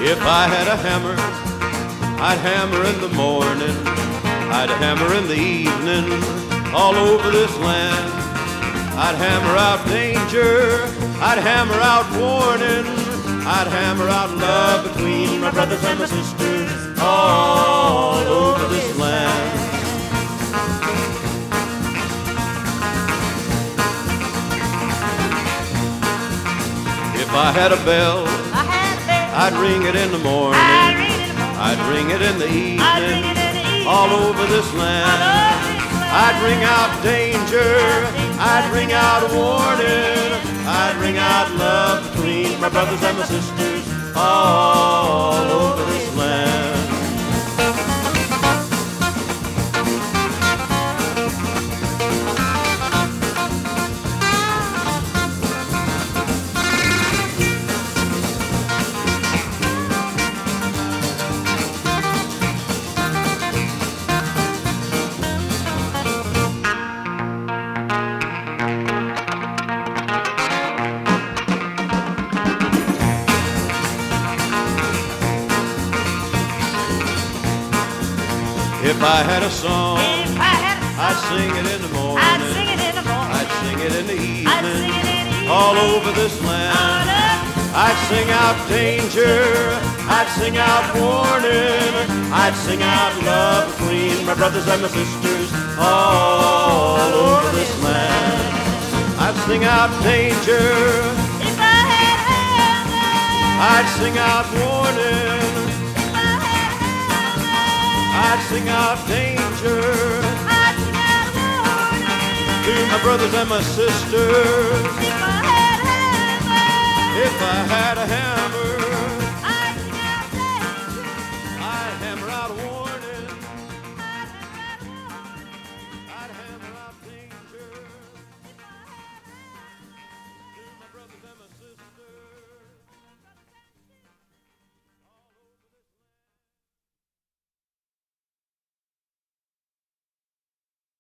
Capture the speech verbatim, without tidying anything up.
If I had a hammer, I'd hammer in the morning, I'd hammer in the evening, all over this land. I'd hammer out danger, I'd hammer out warning, I'd hammer out love between my brothers and my sisters, all over this land. If I had a bell, I'd ring it in the morning, I'd ring it in the evening, all over this land. I'd ring out danger, I'd ring out warning, I'd ring out love between my brothers and my sisters, all over this land. If I had a song, I'd sing it in the morning, I'd sing it in the morning, I'd sing it in the evening, all over this land. I'd sing out danger, I'd sing out warning, I'd sing out love between my brothers and my sisters, all over this land. I'd sing out danger, if I had a hammer, I'd sing out warning, I'd sing out danger, I'd sing out warning to my brothers and my sisters. If I had a hammer, if I had a hammer,